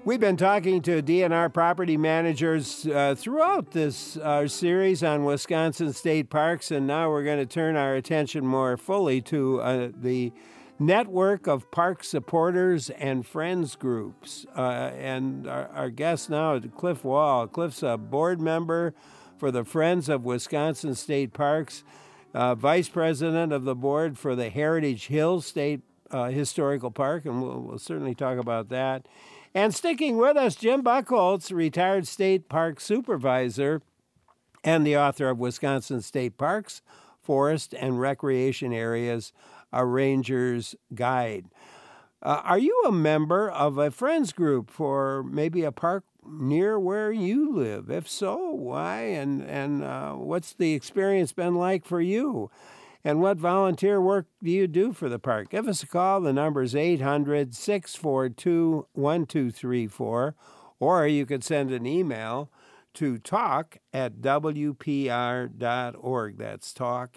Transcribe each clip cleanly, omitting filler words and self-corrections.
We've been talking to DNR property managers throughout this series on Wisconsin state parks, and now we're going to turn our attention more fully to the network of park supporters and friends groups. And our guest now is Cliff Wall. Cliff's a board member for the Friends of Wisconsin State Parks, vice president of the board for the Heritage Hills State Historical Park, and we'll certainly talk about that. And sticking with us, Jim Buchholz, retired state park supervisor and the author of Wisconsin State Parks, Forest and Recreation Areas, A Ranger's Guide. Are you a member of a friends group for maybe a park near where you live? If so, why? And what's the experience been like for you? And what volunteer work do you do for the park? Give us a call. The number is 800-642-1234, or you could send an email to talk@wpr.org. That's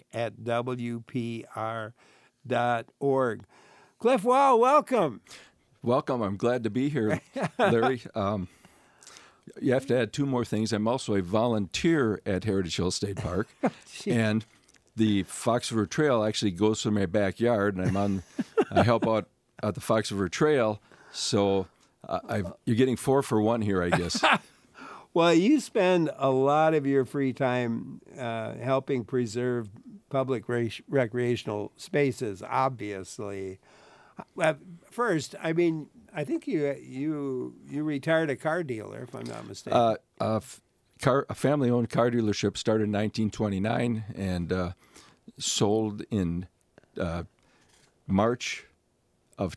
talk@wpr.org. Cliff Wall, welcome. Welcome. I'm glad to be here, Larry. You have to add two more things. I'm also a volunteer at Heritage Hills State Park, and the Fox River Trail actually goes through my backyard, and I help out at the Fox River Trail. So you're getting 4 for 1 here, I guess. Well, you spend a lot of your free time helping preserve public recreational spaces, obviously. First, I mean, I think you retired a car dealer, if I'm not mistaken. A family-owned car dealership started in 1929 and sold in March of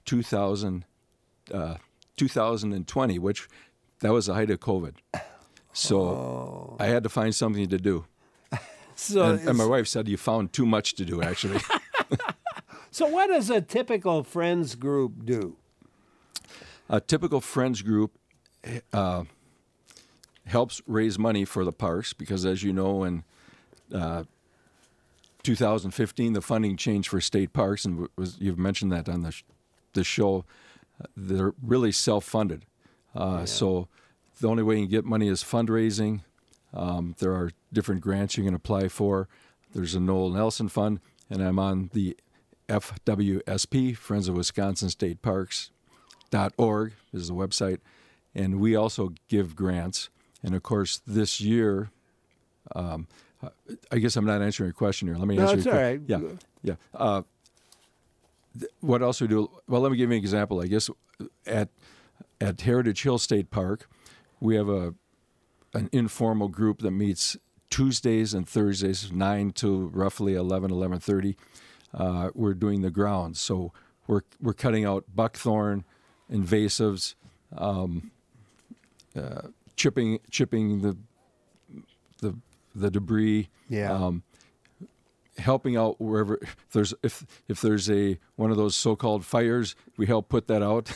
2020, which that was the height of COVID. So I had to find something to do. And my wife said, you found too much to do, actually. So what does a typical friends group do? A typical friends group helps raise money for the parks because, as you know, in 2015, the funding changed for state parks, and you've mentioned that on the show. They're really self-funded. So the only way you can get money is fundraising. There are different grants you can apply for. There's a Noel Nelson Fund, and I'm on the FWSP, Friends of Wisconsin State Parks.org is the website, and we also give grants. And of course, this year, I guess I'm not answering your question here. Let me answer your question. All right. Yeah. What else we do? Well, let me give you an example. I guess at Heritage Hill State Park, we have an informal group that meets Tuesdays and Thursdays, 9 to roughly 11:30. We're doing the grounds, so we're cutting out buckthorn, invasives, chipping the debris, helping out wherever if there's one of those so-called fires, we help put that out.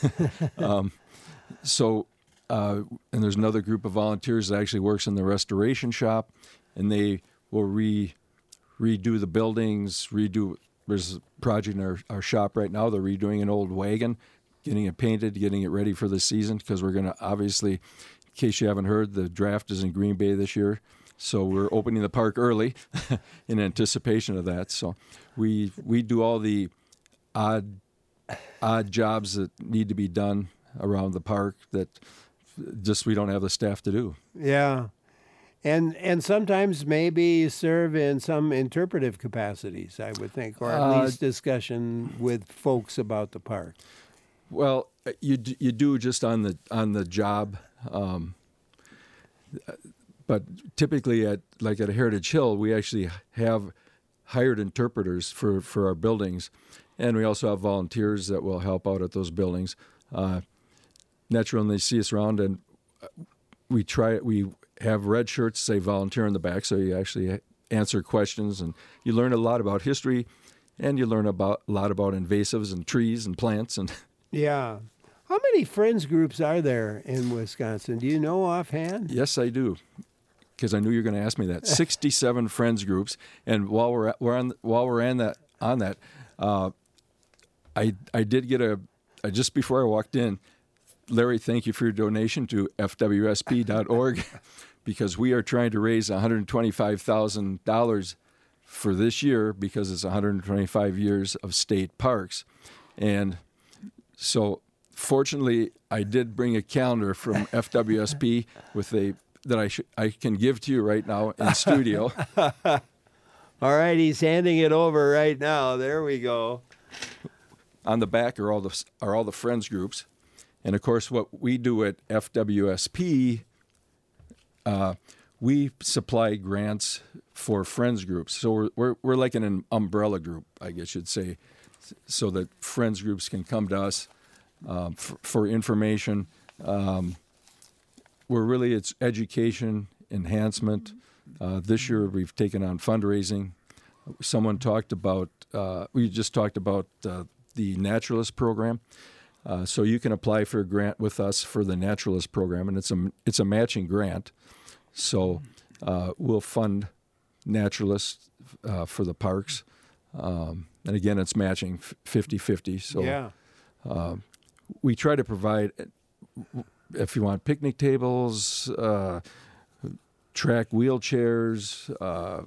And there's another group of volunteers that actually works in the restoration shop, and they will redo the buildings, There's a project in our shop right now. They're redoing an old wagon, getting it painted, getting it ready for the season, because we're going to, obviously, in case you haven't heard, the draft is in Green Bay this year. So we're opening the park early in anticipation of that. So we do all the odd jobs that need to be done around the park that just we don't have the staff to do. Yeah. And sometimes maybe serve in some interpretive capacities, I would think, or at least discussion with folks about the park. Well, you do just on the job, but typically at Heritage Hill, we actually have hired interpreters for our buildings, and we also have volunteers that will help out at those buildings. Naturally, when they see us around, and we have red shirts say volunteer in the back, so you actually answer questions, and you learn a lot about history, and you learn a lot about invasives and trees and plants. And yeah. How many friends groups are there in Wisconsin? Do you know offhand? Yes, I do, because I knew you were going to ask me that. 67 friends groups, and while we're on that, I did get just before I walked in, Larry, thank you for your donation to fwsp.org because we are trying to raise $125,000 for this year because it's 125 years of state parks. And so fortunately, I did bring a calendar from FWSP that I can give to you right now in studio. All right, he's handing it over right now. There we go. On the back are all the friends groups. And of course, what we do at FWSP, we supply grants for friends groups. So we're like an umbrella group, I guess you'd say, so that friends groups can come to us for information. It's education, enhancement. This year we've taken on fundraising. Someone talked about, we just talked about the Naturalist program. So you can apply for a grant with us for the Naturalist program, and it's a matching grant. So we'll fund Naturalists for the parks. And again, it's matching 50-50. So yeah. We try to provide, if you want, picnic tables, track wheelchairs,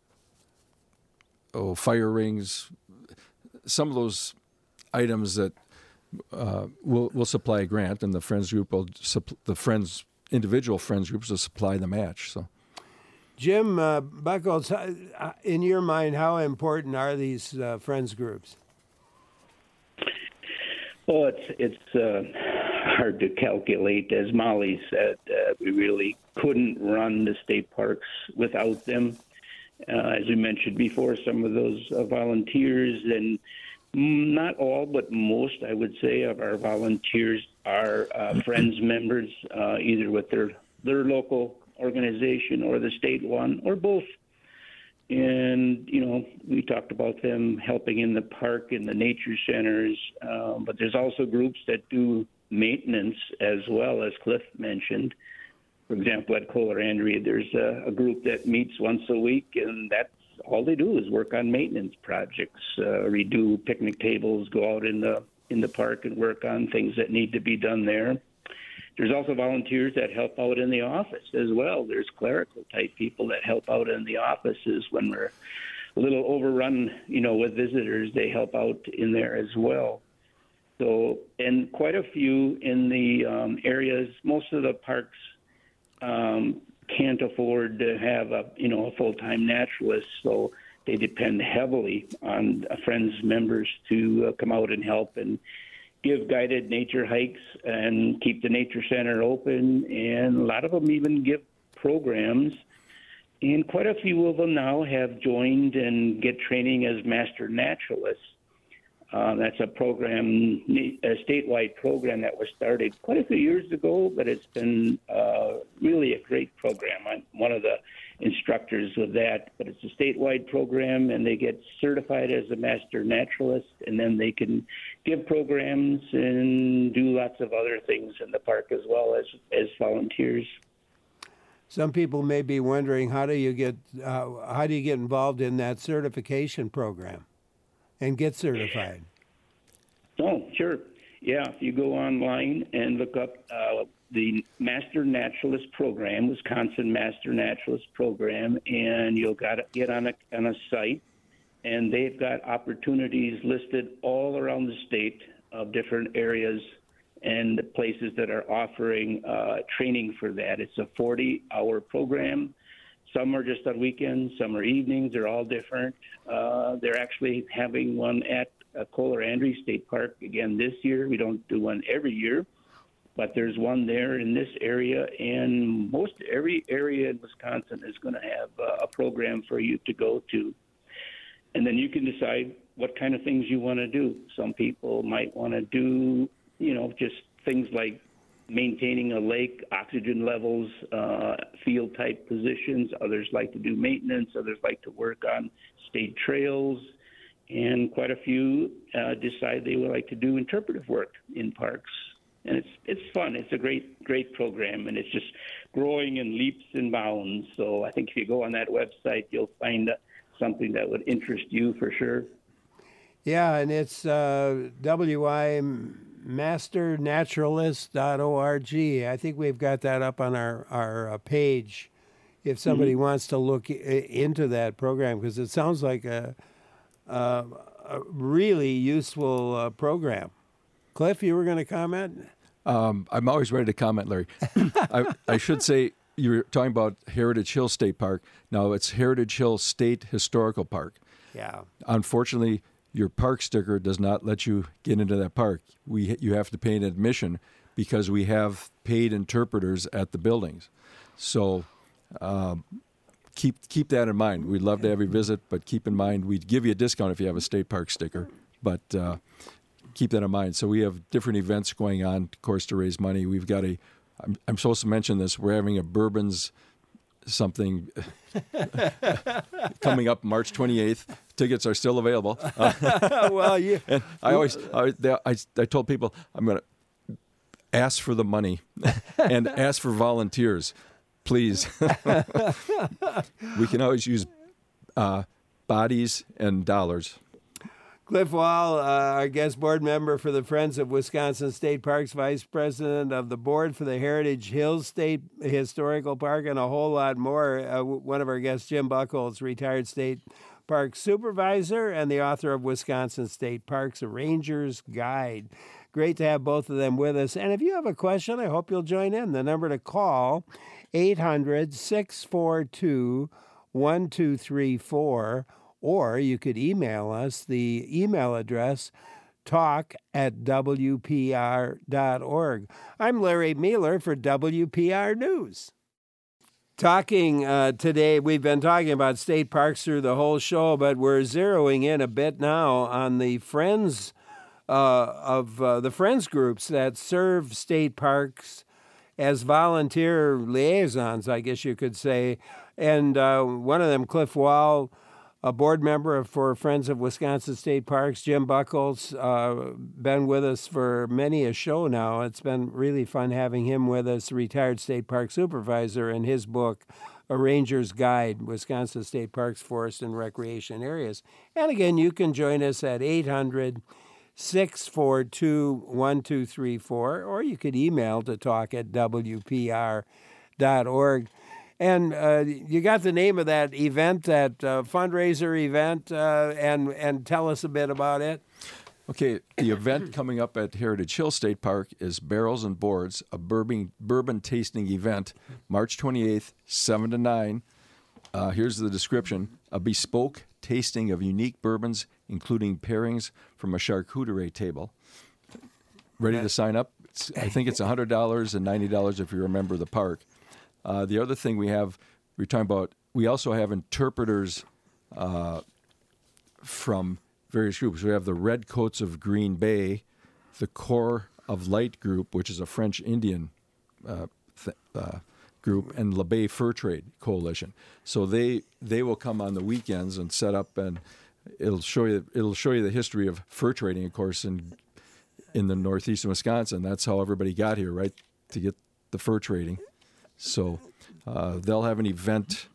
fire rings, some of those items that we'll supply a grant, and the friends group will individual friends groups will supply the match. So, Jim Buckles, in your mind, how important are these friends groups? Well, it's hard to calculate. As Molly said, we really couldn't run the state parks without them. As we mentioned before, some of those volunteers, and not all, but most, I would say, of our volunteers are Friends members, either with their local organization or the state one, or both. And, we talked about them helping in the park, in the nature centers, but there's also groups that do maintenance as well, as Cliff mentioned. For example, at Kohler Andrea, there's a group that meets once a week, and that's all they do is work on maintenance projects, redo picnic tables, go out in the park and work on things that need to be done there. There's also volunteers that help out in the office as well. There's clerical type people that help out in the offices when we're a little overrun, with visitors. They help out in there as well. So, and quite a few in the areas, most of the parks can't afford to have a full-time naturalist, so they depend heavily on Friends members to come out and help and give guided nature hikes and keep the nature center open, and a lot of them even give programs. And quite a few of them now have joined and get training as master naturalists. That's a program, a statewide program that was started quite a few years ago, but it's been really a great program. I'm one of the instructors of that, but it's a statewide program, and they get certified as a master naturalist, and then they can give programs and do lots of other things in the park as well as volunteers. Some people may be wondering, how do you get involved in that certification program and get certified? Oh, sure. Yeah, if you go online and look up the Master Naturalist Program, Wisconsin Master Naturalist Program, and you'll get on a site, and they've got opportunities listed all around the state of different areas and the places that are offering training for that. It's a 40-hour program. Some are just on weekends, some are evenings. They're all different. They're actually having one at Kohler Andrea State Park again this year. We don't do one every year, but there's one there in this area, and most every area in Wisconsin is going to have a program for you to go to. And then you can decide what kind of things you want to do. Some people might want to do, just things like maintaining a lake, oxygen levels, field-type positions. Others like to do maintenance. Others like to work on state trails. And quite a few decide they would like to do interpretive work in parks. And it's fun. It's a great program, and it's just growing in leaps and bounds. So I think if you go on that website, you'll find something that would interest you for sure. Yeah, and it's WIMAC masternaturalist.org. I think we've got that up on our page if somebody wants to look into that program, because it sounds like a really useful program. Cliff, you were going to comment? I'm always ready to comment, Larry. I should say you were talking about Heritage Hill State Park. Now it's Heritage Hill State Historical Park. Yeah. Unfortunately, your park sticker does not let you get into that park. You have to pay an admission because we have paid interpreters at the buildings. So keep that in mind. We'd love to have you visit, but keep in mind we'd give you a discount if you have a state park sticker. But keep that in mind. So we have different events going on, of course, to raise money. We've got I'm supposed to mention this. We're having a bourbons something coming up March 28th. Tickets are still available. Well, yeah. And I told people I'm going to ask for the money and ask for volunteers, please. We can always use bodies and dollars. Cliff Wall, our guest board member for the Friends of Wisconsin State Parks, vice president of the board for the Heritage Hills State Historical Park, and a whole lot more. One of our guests, Jim Buckholz, retired state park supervisor and the author of Wisconsin State Parks, A Ranger's Guide. Great to have both of them with us. And if you have a question, I hope you'll join in. The number to call, 800-642-1234. Or you could email us. The email address, talk@wpr.org. I'm Larry Mueller for WPR News. Talking today, we've been talking about state parks through the whole show, but we're zeroing in a bit now on the friends the friends groups that serve state parks as volunteer liaisons, I guess you could say. And one of them, Cliff Wall, a board member for Friends of Wisconsin State Parks, Jim Buckholz, been with us for many a show now. It's been really fun having him with us, retired state park supervisor, in his book, A Ranger's Guide, Wisconsin State Parks, Forest, and Recreation Areas. And again, you can join us at 800-642-1234, or you could email to talk@wpr.org. And you got the name of that event, that fundraiser event, and tell us a bit about it. Okay, the event coming up at Heritage Hill State Park is Barrels and Boards, a bourbon tasting event, March 28th, 7 to 9. Here's the description: a bespoke tasting of unique bourbons, including pairings from a charcuterie table. Ready to sign up? I think it's $100 and $90 if you're a member of the park. The other thing we're talking about, we also have interpreters from various groups. We have the Redcoats of Green Bay, the Corps of Light group, which is a French Indian group, and La Bay Fur Trade Coalition. So they will come on the weekends and set up, and it'll show you the history of fur trading, of course, in the northeastern Wisconsin. That's how everybody got here, right, to get the fur trading. So they'll have an event.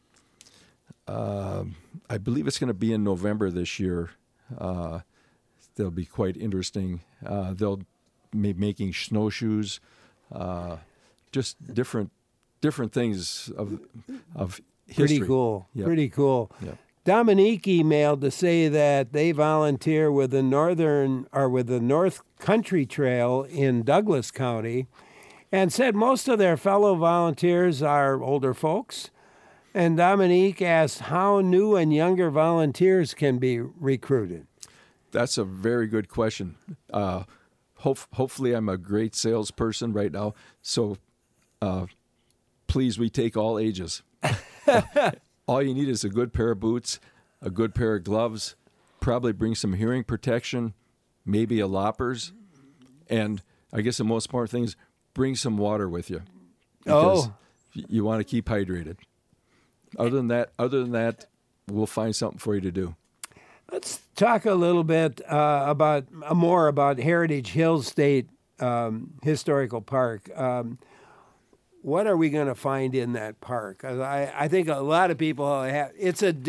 I believe it's going to be in November this year. They'll be quite interesting. They'll be making snowshoes, just different things of history. Pretty cool. Yep. Pretty cool. Yep. Dominique emailed to say that they volunteer with the North Country Trail in Douglas County, and said most of their fellow volunteers are older folks. And Dominique asked how new and younger volunteers can be recruited. That's a very good question. Hopefully I'm a great salesperson right now, so please, we take all ages. All you need is a good pair of boots, a good pair of gloves, probably bring some hearing protection, maybe a loppers, and I guess the most important thing is bring some water with you, because you want to keep hydrated. Other than that, we'll find something for you to do. Let's talk a little bit more about Heritage Hills State Historical Park. What are we going to find in that park? I think a lot of people it's a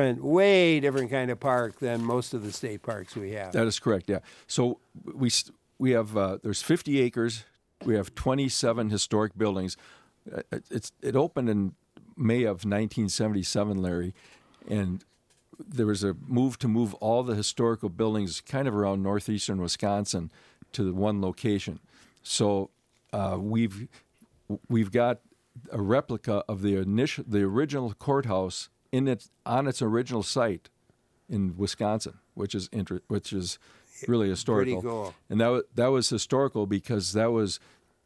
way different kind of park than most of the state parks we have. That is correct, yeah. So we have there's 50 acres. We have 27 historic buildings. It opened in May of 1977, Larry, and there was a move to move all the historical buildings kind of around northeastern Wisconsin to one location. So we've got a replica of the original courthouse on its original site in Wisconsin, which is really historical. Pretty cool. And that was historical because that was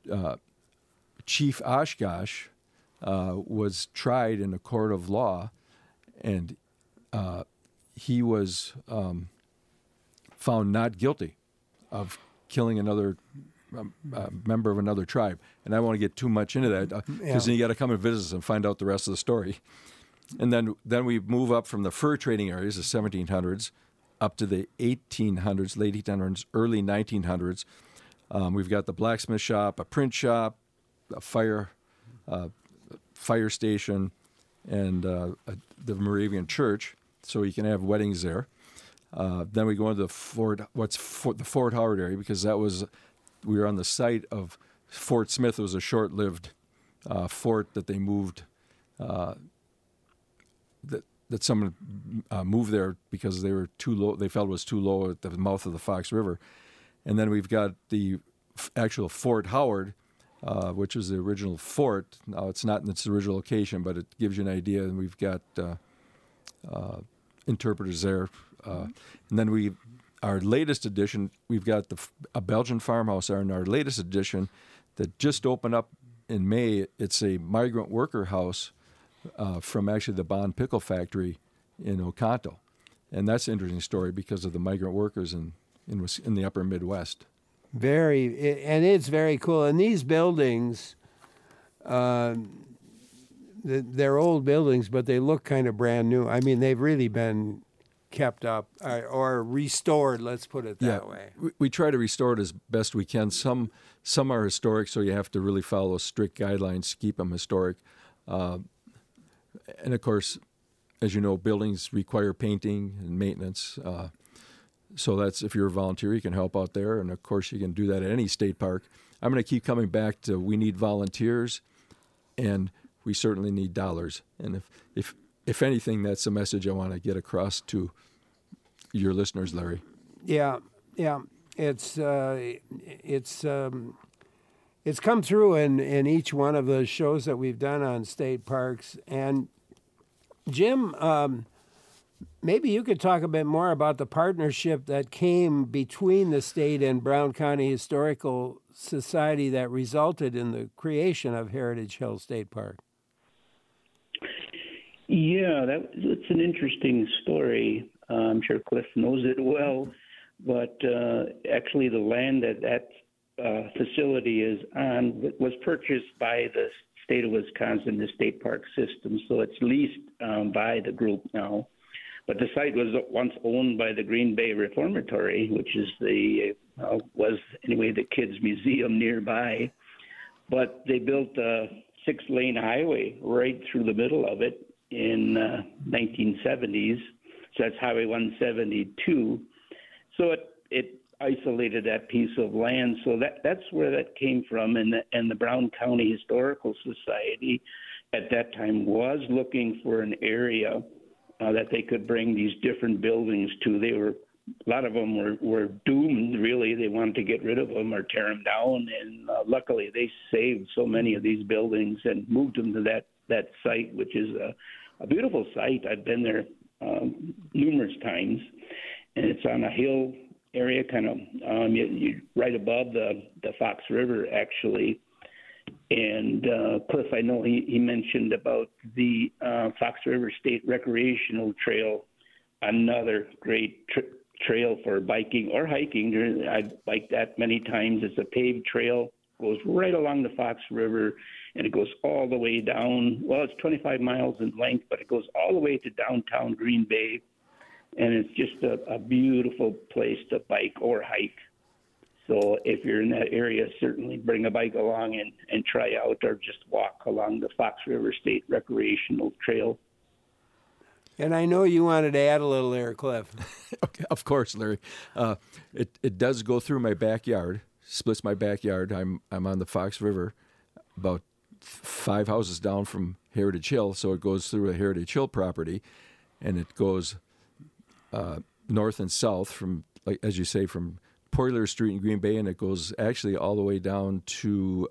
Chief Oshkosh was tried in a court of law, and he was found not guilty of killing another member of another tribe. And I don't want to get too much into that because then you got to come and visit us and find out the rest of the story. And then we move up from the fur trading areas, the 1700s, up to the 1800s, late 1800s, early 1900s. We've got the blacksmith shop, a print shop, a fire station, and the Moravian church, so you can have weddings there. Then we go into the Fort Howard area because we were on the site of Fort Smith. It was a short-lived fort that they moved. That someone moved there because they were too low. They felt it was too low at the mouth of the Fox River. And then we've got the actual Fort Howard, which is the original fort. Now it's not in its original location, but it gives you an idea. And we've got interpreters there. And then our latest edition, we've got a Belgian farmhouse. In our latest edition that just opened up in May, it's a migrant worker house from actually the Bond Pickle Factory in Oconto. And that's an interesting story because of the migrant workers in the upper Midwest. And it's very cool. And these buildings, they're old buildings, but they look kind of brand new. I mean, they've really been kept up or restored, let's put it that way. We try to restore it as best we can. Some are historic, so you have to really follow strict guidelines to keep them historic. And of course, as you know, buildings require painting and maintenance. So that's, if you're a volunteer, you can help out there. And of course, you can do that at any state park. I'm going to keep coming back to we need volunteers, and we certainly need dollars. And if anything, that's the message I want to get across to your listeners, Larry. Yeah. It's come through in each one of the shows that we've done on state parks. And Jim, maybe you could talk a bit more about the partnership that came between the state and Brown County Historical Society that resulted in the creation of Heritage Hill State Park. Yeah, that's an interesting story. I'm sure Cliff knows it well, but actually the land that facility is on was purchased by the state of Wisconsin, the state park system, so it's leased by the group now. But the site was once owned by the Green Bay Reformatory, which is the kids' museum nearby. But they built a 6-lane highway right through the middle of it in 1970s. So that's Highway 172. So it isolated that piece of land. So that's where that came from. And the Brown County Historical Society at that time was looking for an area that they could bring these different buildings to. A lot of them were doomed, really. They wanted to get rid of them or tear them down. And luckily they saved so many of these buildings and moved them to that site, which is a beautiful site. I've been there numerous times. And it's on a hill area, kind of you right above the Fox River, actually. And Cliff, I know he mentioned about the Fox River State Recreational Trail, another great trail for biking or hiking. I've biked that many times. It's a paved trail, goes right along the Fox River, and it goes all the way down. Well, it's 25 miles in length, but it goes all the way to downtown Green Bay. And it's just a beautiful place to bike or hike. So if you're in that area, certainly bring a bike along and try out, or just walk along the Fox River State Recreational Trail. And I know you wanted to add a little there, Cliff. Okay, of course, Larry. It does go through my backyard, splits my backyard. I'm on the Fox River, about 5 houses down from Heritage Hill, so it goes through a Heritage Hill property, and it goes north and south from, like as you say, from Poirier Street in Green Bay, and it goes actually all the way down to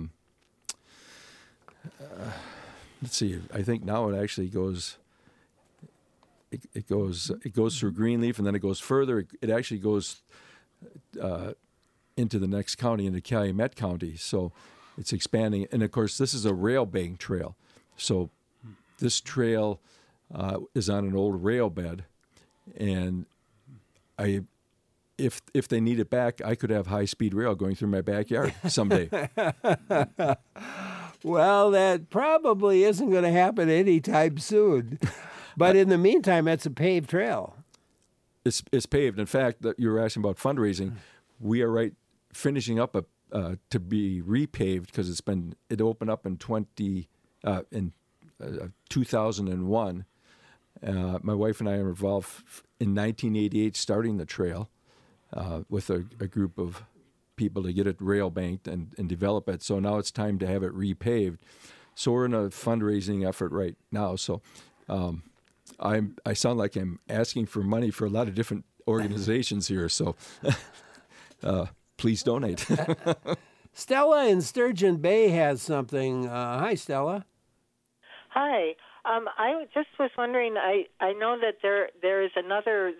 let's see. I think now it actually goes. It goes through Greenleaf, and then it goes further. It actually goes into the next county, into Calumet County. So it's expanding, and of course, this is a rail bank trail. So this trail is on an old rail bed, and if they need it back, I could have high-speed rail going through my backyard someday. Well, that probably isn't going to happen anytime soon. But in the meantime, it's a paved trail. It's paved. In fact, you were asking about fundraising. We are finishing up to be repaved because it opened up in 2001. My wife and I are involved in 1988 starting the trail with a group of people to get it rail banked and develop it. So now it's time to have it repaved. So we're in a fundraising effort right now. So I sound like I'm asking for money for a lot of different organizations here. So please donate. Stella in Sturgeon Bay has something. Hi, Stella. Hi. I just was wondering. I know that there's another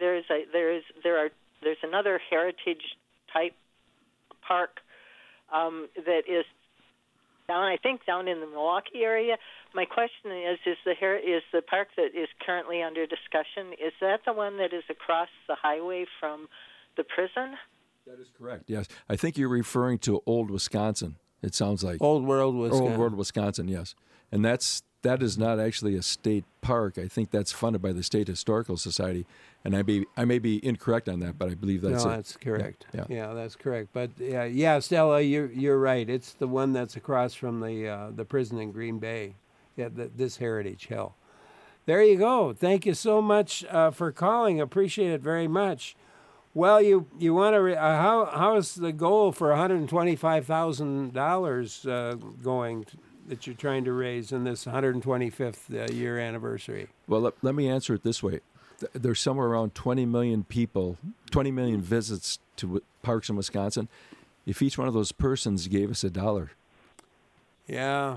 heritage type park that is down, I think, down in the Milwaukee area. My question is the park that is currently under discussion, is that the one that is across the highway from the prison? That is correct, yes. I think you're referring to Old Wisconsin, it sounds like. Old World, Wisconsin. Old World, Wisconsin, yes. And that is not actually a state park. I think that's funded by the State Historical Society. And I may be incorrect on that, but I believe that's it. No, that's correct. Yeah, that's correct. But yeah, Stella, you're right. It's the one that's across from the prison in Green Bay. Yeah, this Heritage Hill. There you go. Thank you so much for calling. Appreciate it very much. Well, you want to how is the goal for $125,000 going that you're trying to raise in this 125th year anniversary? Well, let me answer it this way. There's somewhere around 20 million people, 20 million visits to parks in Wisconsin. If each one of those persons gave us $1. Yeah.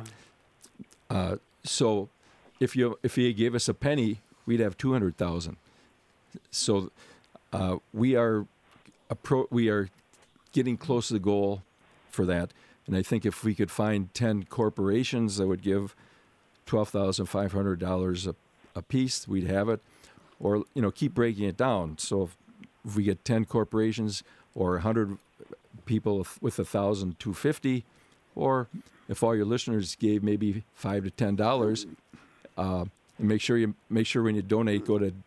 So if you gave us a penny, we'd have 200,000. So we are getting close to the goal for that. And I think if we could find 10 corporations that would give $12,500 a piece, we'd have it. Or, keep breaking it down. So if we get 10 corporations or 100 people with $1,250, or if all your listeners gave maybe $5 to $10, and make sure when you donate, go to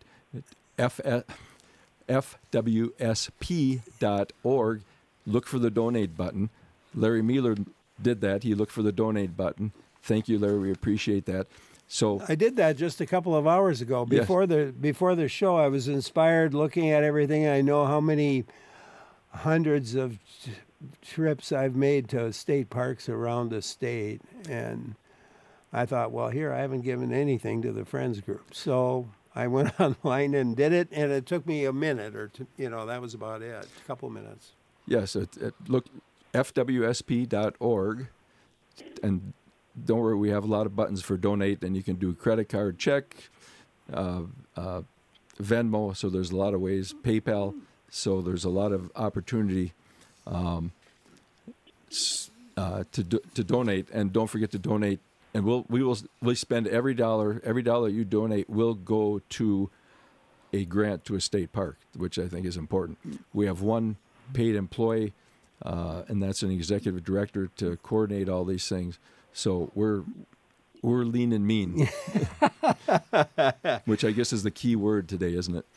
fwsp.org, look for the donate button. Larry Mueller did that. He looked for the donate button. Thank you, Larry. We appreciate that. So I did that just a couple of hours ago. Before the show, I was inspired looking at everything. I know how many hundreds of trips I've made to state parks around the state, and I thought, well, here I haven't given anything to the Friends group. So I went online and did it, and it took me a minute or two. That was about it, a couple minutes. Yes, look, fwsp.org, and don't worry, we have a lot of buttons for donate, and you can do credit card, check, Venmo, so there's a lot of ways, PayPal, so there's a lot of opportunity to donate, and don't forget to donate, and we spend every dollar you donate will go to a grant to a state park, which I think is important. We have one paid employee, and that's an executive director to coordinate all these things. So we're lean and mean, which I guess is the key word today, isn't it?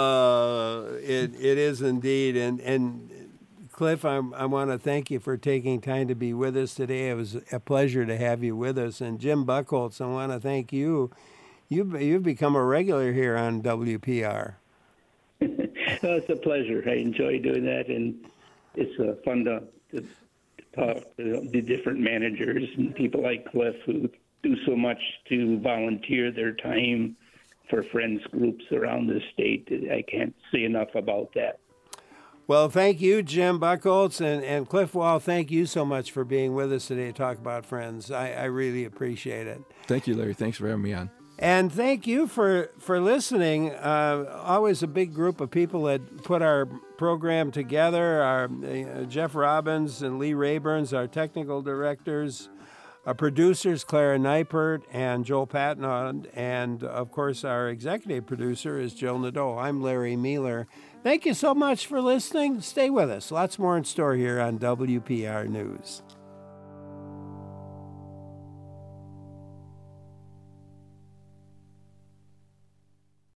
It is indeed. And Cliff, I want to thank you for taking time to be with us today. It was a pleasure to have you with us. And Jim Buchholz, I want to thank you. You've become a regular here on WPR. Well, it's a pleasure. I enjoy doing that, and it's fun to talk to the different managers and people like Cliff who do so much to volunteer their time for friends groups around the state. I can't say enough about that. Well, thank you, Jim Buchholz, and Cliff Wall. Thank you so much for being with us today to talk about Friends. I really appreciate it. Thank you, Larry. Thanks for having me on. And thank you for listening. Always a big group of people that put our program together. Our Jeff Robbins and Lee Rayburns, our technical directors. Our producers, Clara Neipert and Joel Patnaud. And, of course, our executive producer is Jill Nadeau. I'm Larry Mealer. Thank you so much for listening. Stay with us. Lots more in store here on WPR News.